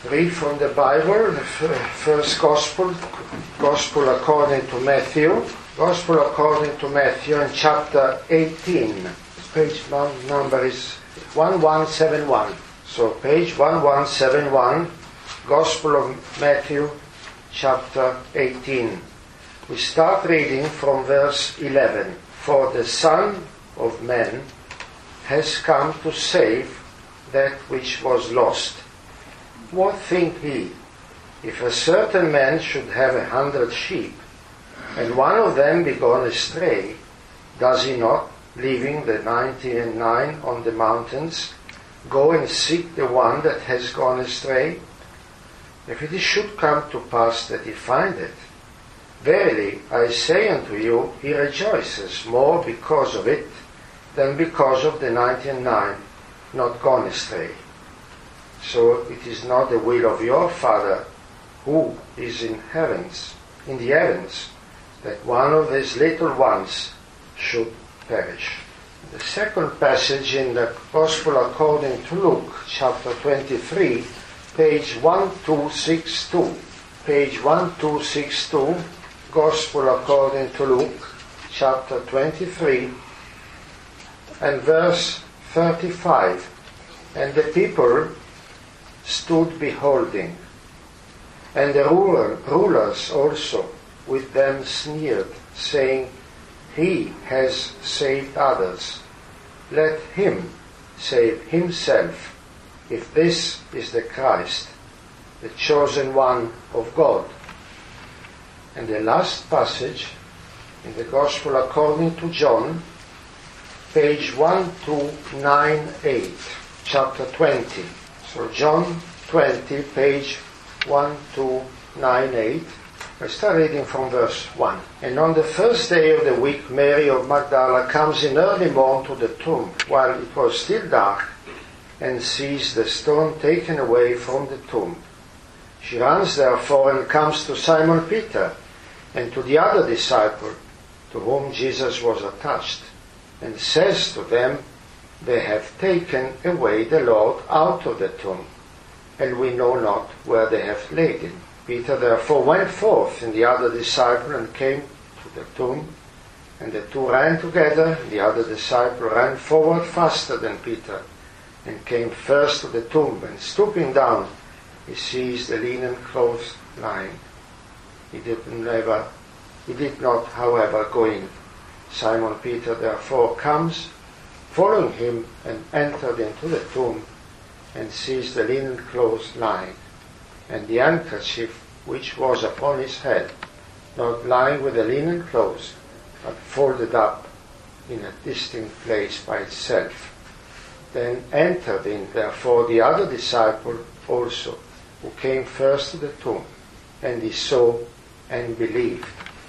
Read from the Bible, the first Gospel according to Matthew. Gospel according to Matthew in chapter 18. Page number is 1171. So page 1171, Gospel of Matthew, chapter 18. We start reading from verse 11. For the Son of Man has come to save that which was lost. What think ye? If a certain man should have 100 sheep, and one of them be gone astray, does he not, leaving the 99 on the mountains, go and seek the one that has gone astray? If it should come to pass that he find it, verily I say unto you, he rejoices more because of it than because of the 99 not gone astray. So it is not the will of your Father who is in the heavens, that one of these little ones should perish. The second passage in the Gospel according to Luke, chapter 23, page 1262. Page 1262, Gospel according to Luke, chapter 23, and verse 35. And the people stood beholding, and the rulers also with them sneered, saying, He has saved others. Let him save himself, if this is the Christ, the chosen one of God. And the last passage in the Gospel according to John, page 1298, chapter 20. So John 20, page 1298. I start reading from verse 1. And on the first day of the week, Mary of Magdala comes in early morn to the tomb, while it was still dark, and sees the stone taken away from the tomb. She runs therefore and comes to Simon Peter, and to the other disciple, to whom Jesus was attached, and says to them, They have taken away the Lord out of the tomb, and we know not where they have laid him. Peter therefore went forth, and the other disciple, and came to the tomb, and the two ran together. The other disciple ran forward faster than Peter, and came first to the tomb, and stooping down, he sees the linen clothes lying. He did not, however, go in. Simon Peter therefore comes, following him, and entered into the tomb, and sees the linen clothes lying, and the handkerchief which was upon his head, not lying with the linen clothes, but folded up in a distinct place by itself. Then entered in therefore the other disciple also, who came first to the tomb, and he saw and believed.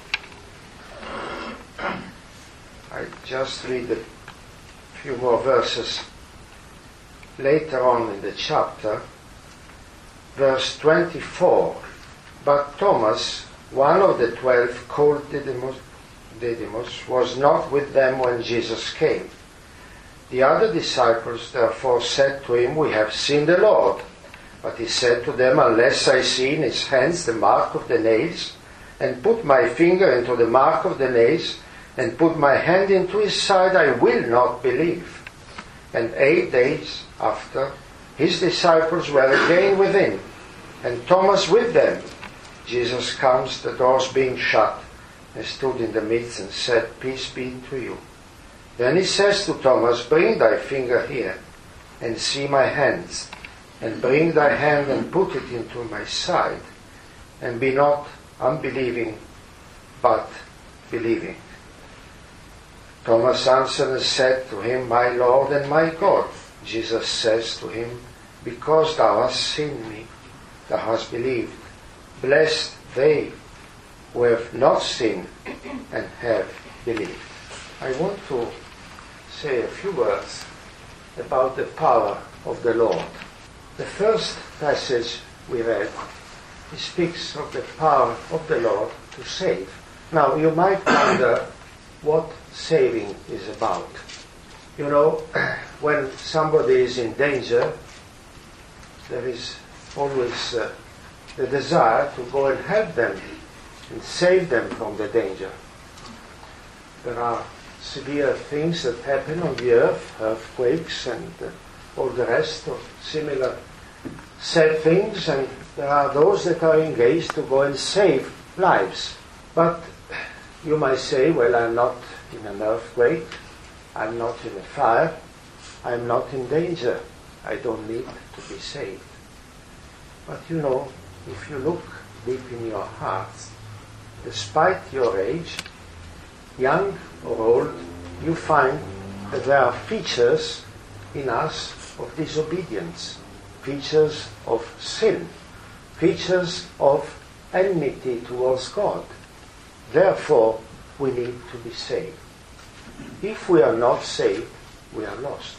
I just read a few more verses later on in the chapter. Verse 24. But Thomas, one of the 12, called Didymus, was not with them when Jesus came. The other disciples therefore said to him, We have seen the Lord. But he said to them, Unless I see in his hands the mark of the nails, and put my finger into the mark of the nails, and put my hand into his side, I will not believe. And 8 days after, his disciples were again with him, and Thomas with them. Jesus comes, the doors being shut, and stood in the midst, and said, Peace be to you. Then he says to Thomas, Bring thy finger here, and see my hands, and bring thy hand and put it into my side, and be not unbelieving, but believing. Thomas answered and said to him, My Lord and my God. Jesus says to him, Because thou hast seen me, thou hast believed. Blessed they who have not seen and have believed. I want to say a few words about the power of the Lord. The first passage we read, it speaks of the power of the Lord to save. Now you might wonder what saving is about. You know, when somebody is in danger, there is always the desire to go and help them and save them from the danger. There are severe things that happen on the earth, earthquakes and all the rest of similar sad things, and there are those that are engaged to go and save lives. But you might say, well, I'm not in an earthquake, I'm not in a fire, I'm not in danger, I don't need to be saved. But you know, if you look deep in your hearts, despite your age, young or old, you find that there are features in us of disobedience, features of sin, features of enmity towards God. Therefore, we need to be saved. If we are not saved, we are lost.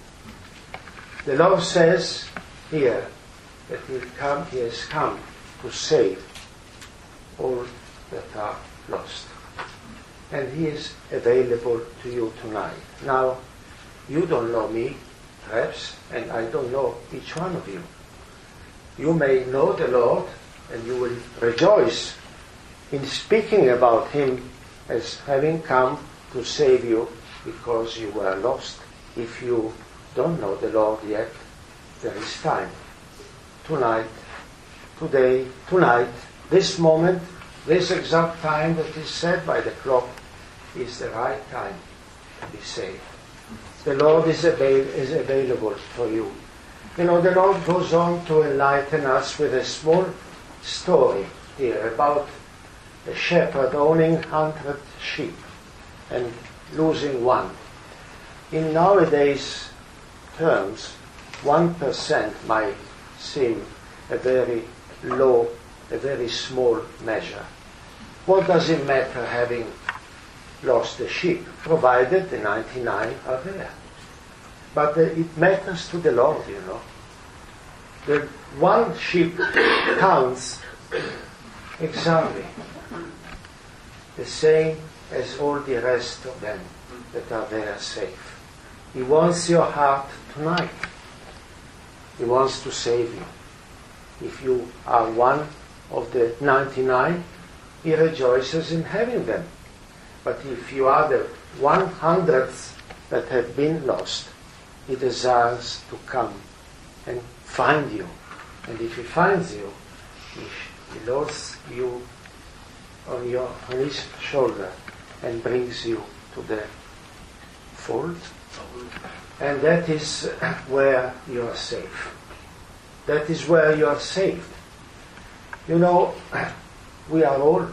The Lord says here that He has come to save all that are lost. And He is available to you tonight. Now, you don't know me, perhaps, and I don't know each one of you. You may know the Lord, and you will rejoice in speaking about Him as having come to save you because you were lost. If you don't know the Lord yet, there is time. Tonight, today, tonight, this moment, this exact time that is set by the clock is the right time to be saved. The Lord is available for you. You know, the Lord goes on to enlighten us with a small story here about a shepherd owning 100 sheep and losing one. In nowadays terms, 1% might seem a very low, a very small measure. What does it matter having lost a sheep, provided the 99 are there? But it matters to the Lord, you know. The one sheep counts exactly the same as all the rest of them that are there safe. He wants your heart tonight. He wants to save you. If you are one of the 99, He rejoices in having them. But if you are the 100th that have been lost, He desires to come and find you. And if He finds you, He loads you on His shoulder and brings you to the fold. And that is where you are safe. That is where you are saved. You know, we are all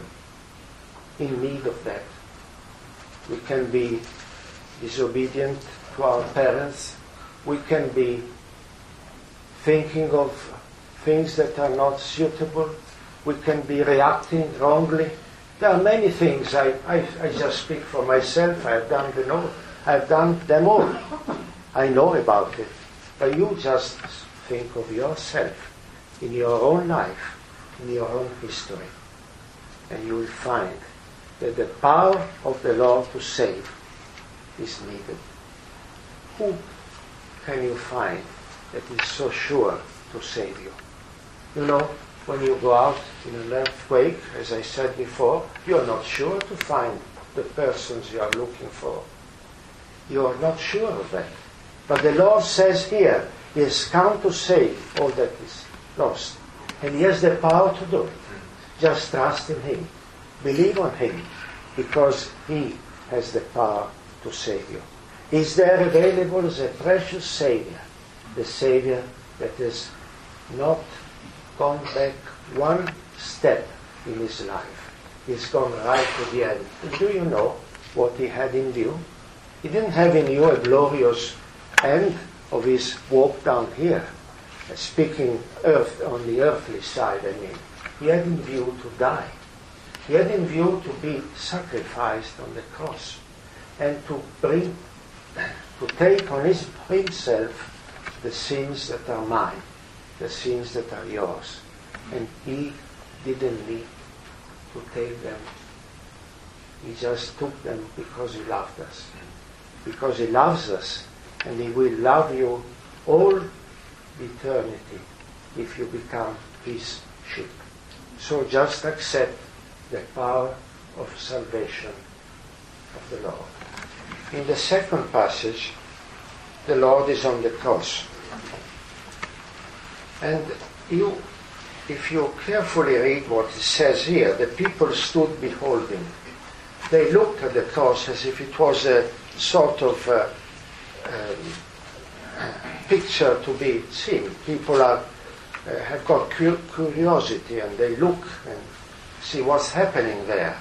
in need of that. We can be disobedient to our parents. We can be thinking of things that are not suitable. We can be reacting wrongly. There are many things. I just speak for myself. I've done them all. I know about it. But you just think of yourself in your own life, in your own history, and you will find that the power of the Lord to save is needed. Who can you find that is so sure to save you? You know, when you go out in an earthquake, as I said before, you are not sure to find the persons you are looking for. You are not sure of that. But the Lord says here, He has come to save all that is lost. And He has the power to do it. Just trust in Him. Believe on Him, because He has the power to save you. He's there available as a precious Savior, the Savior that has not gone back one step in His life. He's gone right to the end. And do you know what He had in view? He didn't have in view a glorious end of His walk down here, speaking on the earthly side, I mean. He had in view to die. He had in view to be sacrificed on the cross and to take on Himself the sins that are mine, the sins that are yours. And He didn't need to take them. He just took them because He loved us. Because He loves us, and He will love you all eternity. if you become his sheep. So just accept the power of salvation of the Lord. In the second passage, the Lord is on the cross. And if you carefully read what it says here, the people stood beholding. They looked at the cross as if it was a sort of picture to be seen. People have got curiosity, and they look and see what's happening there,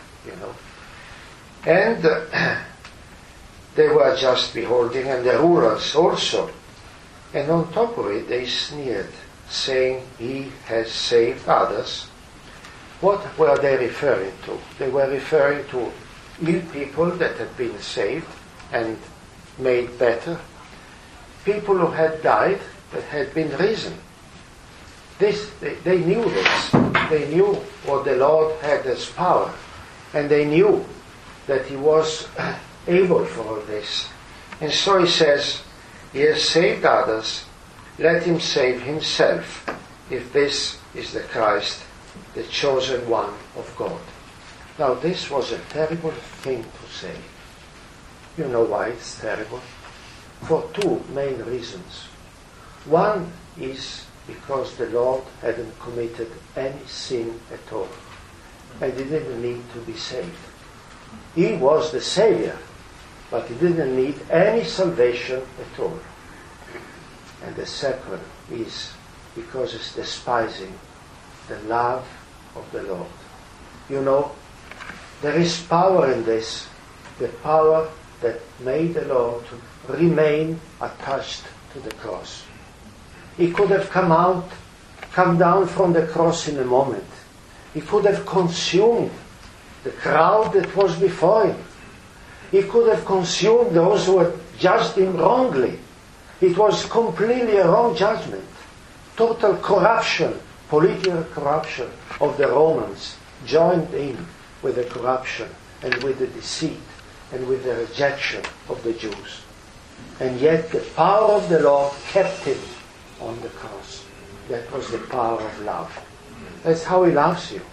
And they were just beholding, and the rulers also. And on top of it, they sneered, saying, "He has saved others." What were they referring to? They were referring to ill people that had been saved and made better. People who had died that had been risen. They knew this. They knew what the Lord had as power. And they knew that he was able for all this. And so he says, "He has saved others. Let him save himself, if this is the Christ, the chosen one of God." Now this was a terrible thing to say. You know why it's terrible? For two main reasons. One is because the Lord hadn't committed any sin at all, and he didn't need to be saved. He was the Savior, but he didn't need any salvation at all. And the second is because it's despising the love of the Lord. There is power in this, the power that made the Lord to remain attached to the cross. He could have come down from the cross in a moment. He could have consumed the crowd that was before him. He could have consumed those who had judged him wrongly. It was completely a wrong judgment. Total corruption, political corruption of the Romans joined in with the corruption and with the deceit and with the rejection of the Jews. And yet the power of the Lord kept him on the cross. That was the power of love. That's how he loves you.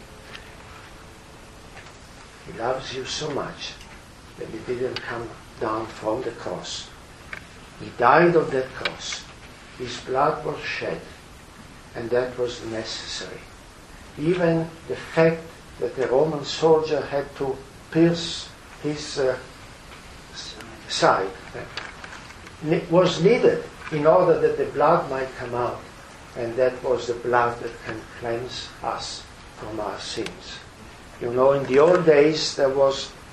He loves you so much that he didn't come down from the cross. He died on that cross. His blood was shed, and that was necessary. Even the fact that the Roman soldier had to pierce his side was needed in order that the blood might come out, and that was the blood that can cleanse us from our sins. In the old days there were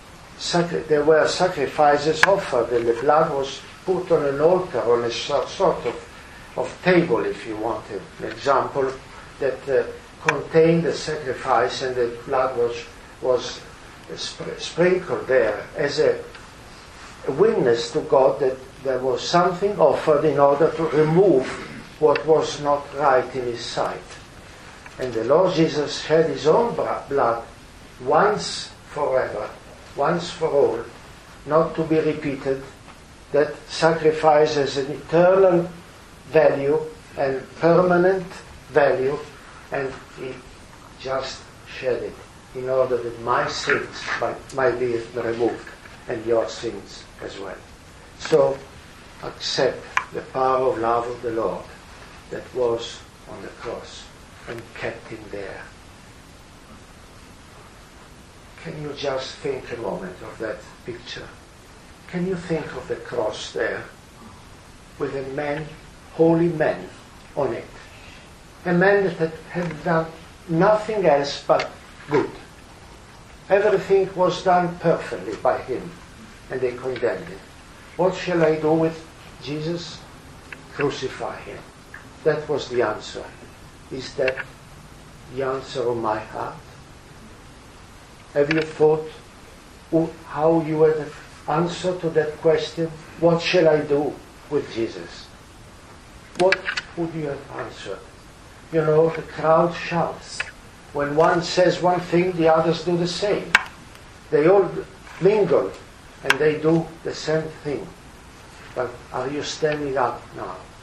sacrifices offered, and the blood was put on an altar, on a sort of table, if you want an example, that contained the sacrifice, and the blood was sprinkled there as a witness to God that there was something offered in order to remove what was not right in his sight. And the Lord Jesus shed his own blood once forever, once for all, not to be repeated. That sacrifice has an eternal value and permanent value, and he just shed it in order that my sins might be removed, and your sins as well. So accept the power of love of the Lord that was on the cross and kept him there. Can you just think a moment of that picture? Can you think of the cross there with a man, holy man on it? A man that had done nothing else but good. Everything was done perfectly by him, and they condemned him. What shall I do with Jesus? Crucify him. That was the answer. Is that the answer of my heart? Have you thought how you would have answered to that question? What shall I do with Jesus? What would you have answered? The crowd shouts. When one says one thing, the others do the same. They all mingle and they do the same thing. But are you standing up now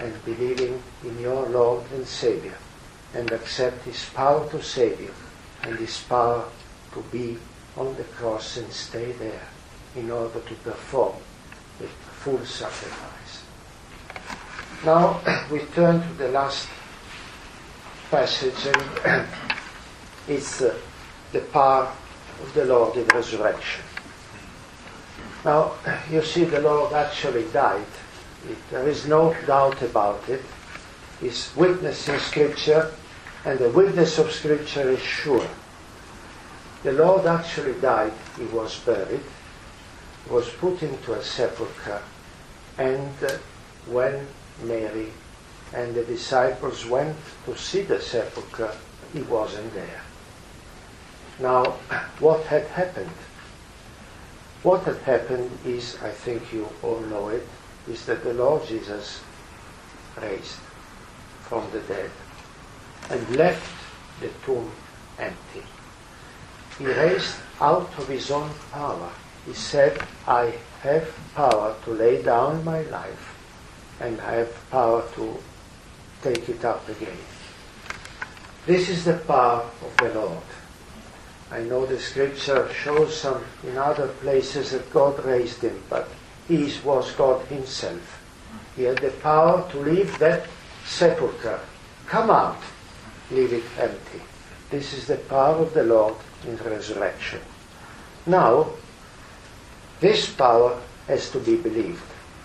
and believing in your Lord and Savior, and accept His power to save you and His power to be on the cross and stay there in order to perform the full sacrifice. Now we turn to the last passage, and it's the power of the Lord in resurrection. Now, you see, the Lord actually died. There is no doubt about it. He's witnessed in Scripture, and the witness of Scripture is sure. The Lord actually died. He was buried, was put into a sepulchre, and when Mary and the disciples went to see the sepulchre, He wasn't there. Now, what had happened? What had happened is, I think you all know it, is that the Lord Jesus raised from the dead and left the tomb empty. He raised out of His own power. He said, I have power to lay down my life, and I have power to take it up again. This is the power of the Lord. I know the Scripture shows some in other places that God raised Him, but He was God Himself. He had the power to leave that sepulchre, come out, leave it empty. This is the power of the Lord in resurrection. Now, this power has to be believed.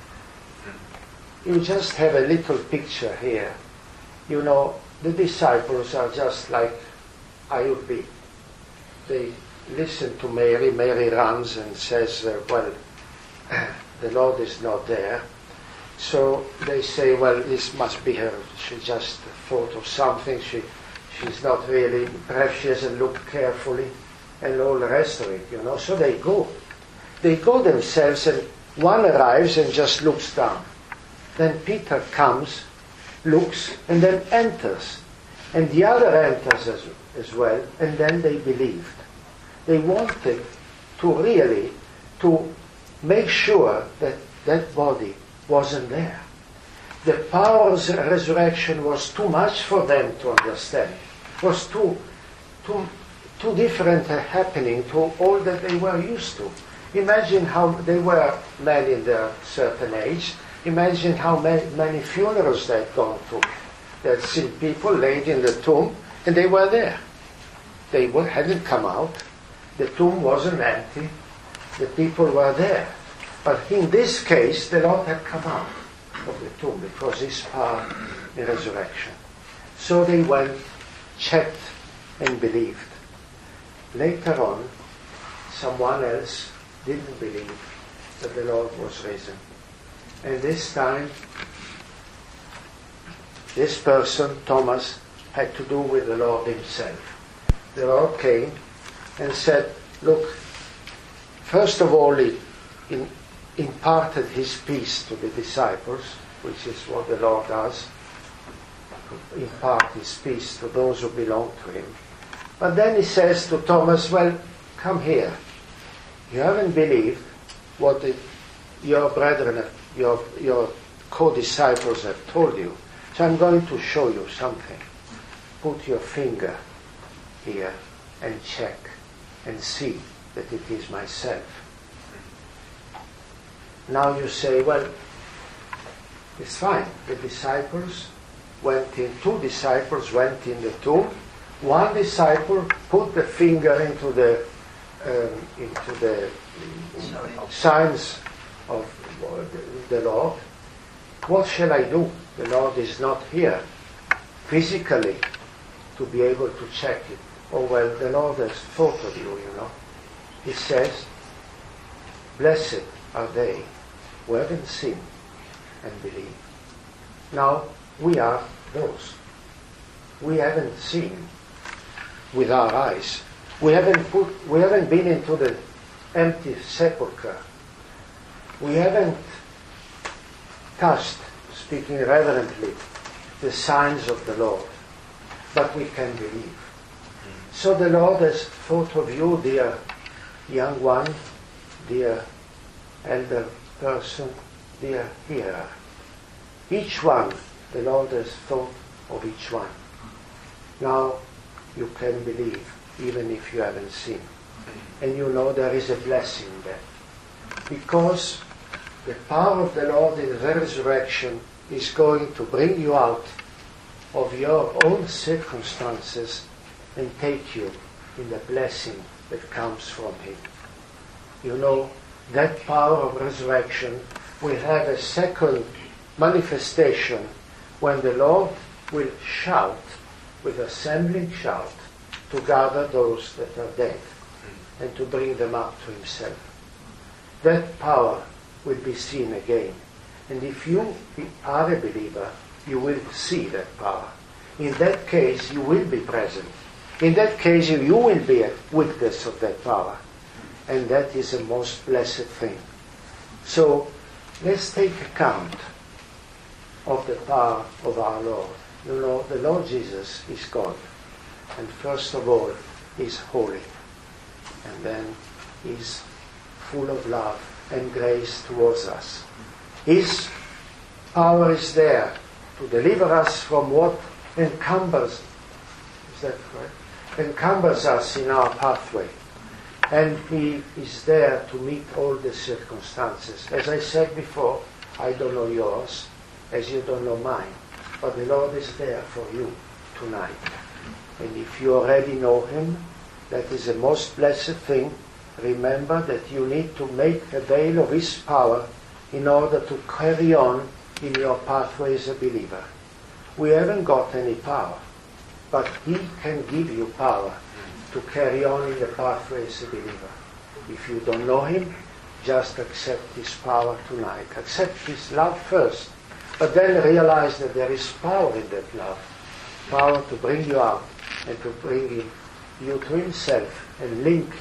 You just have a little picture here. You know, the disciples are just like I would be. They listen to Mary. Mary runs and says, well, the Lord is not there. So they say, well, this must be her. She just thought of something. She's not really, perhaps she hasn't looked carefully, and all the rest of it, you know. So they go. They go themselves, and one arrives and just looks down. Then Peter comes, looks, and then enters. And the other enters as well, and then they believed. They wanted to really to make sure that that body wasn't there. The power of the resurrection was too much for them to understand. It was too different a happening to all that they were used to. Imagine how they were men in their certain age. Imagine how many funerals they had gone to. They had seen people laid in the tomb, and they were there. They hadn't come out. The tomb wasn't empty. The people were there. But in this case, the Lord had come out of the tomb because His power in resurrection. So they went, checked, and believed. Later on, someone else didn't believe that the Lord was risen. And this time, this person, Thomas, had to do with the Lord Himself. The Lord came and said, look, first of all, He imparted His peace to the disciples, which is what the Lord does, impart His peace to those who belong to Him. But then He says to Thomas, well, come here. You haven't believed what your brethren, your co-disciples have told you. So I'm going to show you something. Put your finger here and check and see that it is myself. Now you say, well, it's fine. The disciples went in, 2 disciples went in the tomb. 1 disciple put the finger into the signs of the Lord. What shall I do? The Lord is not here physically to be able to check it. Oh well, the Lord has thought of you, you know. He says, blessed are they who haven't seen and believe. Now, we are those. We haven't seen with our eyes. We haven't been into the empty sepulchre. We haven't touched, speaking reverently, the signs of the Lord. But we can believe. So the Lord has thought of you, dear young one, dear elder person, dear hearer. Each one The Lord has thought of each one. Now you can believe, even if you haven't seen. And you know there is a blessing there. Because the power of the Lord in the resurrection is going to bring you out of your own circumstances and take you in the blessing that comes from Him. You know, that power of resurrection will have a second manifestation when the Lord will shout with assembling shout to gather those that are dead and to bring them up to Himself. That power will be seen again. And if you are a believer, you will see that power. In that case, you will be present. In that case, you will be a witness of that power. And that is a most blessed thing. So, let's take account of the power of our Lord. You know, the Lord Jesus is God. And first of all, He's holy. And then He's full of love and grace towards us. His power is there to deliver us from what encumbers, is that correct? Encumbers us in our pathway. And He is there to meet all the circumstances. As I said before, I don't know yours, as you don't know mine. But the Lord is there for you tonight. And if you already know Him, that is the most blessed thing. Remember that you need to make avail of His power in order to carry on in your pathway as a believer. We haven't got any power, but He can give you power to carry on in the pathway as a believer. If you don't know Him, just accept His power tonight. Accept His love first, but then realize that there is power in that love. Power to bring you out and to bring you to Himself and link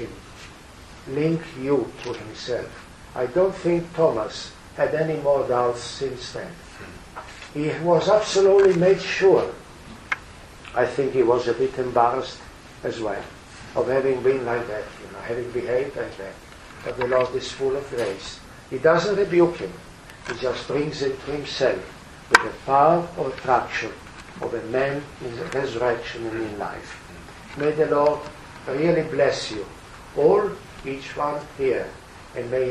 you to Himself. I don't think Thomas had any more doubts since then. He was absolutely made sure. I think he was a bit embarrassed as well of having been like that, having behaved like that. But the Lord is full of grace. He doesn't rebuke him. He just brings it to Himself with the power of attraction of a man in resurrection and in life. May the Lord really bless you, all, each one here, and may He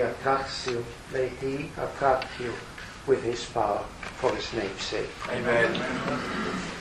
attract you with His power for His name's sake. Amen.